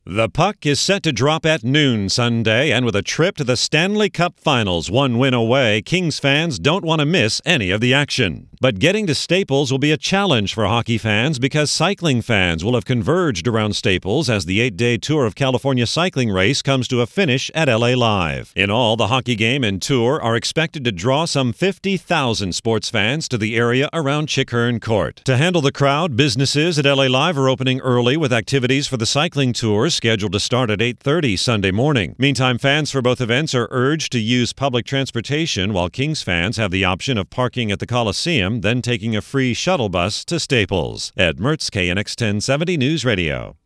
The puck is set to drop at noon Sunday, and with a trip to the Stanley Cup Finals one win away, Kings fans don't want to miss any of the action. But getting to Staples will be a challenge for hockey fans because cycling fans will have converged around Staples as the 8-day Tour of California cycling race comes to a finish at LA Live. In all, the hockey game and tour are expected to draw some 50,000 sports fans to the area around Chick-Hearn Court. To handle the crowd, businesses at LA Live are opening early with activities for the cycling tours scheduled to start at 8:30 Sunday morning. Meantime, fans for both events are urged to use public transportation, while Kings fans have the option of parking at the Coliseum, then taking a free shuttle bus to Staples. Ed Mertz, KNX 1070 News Radio.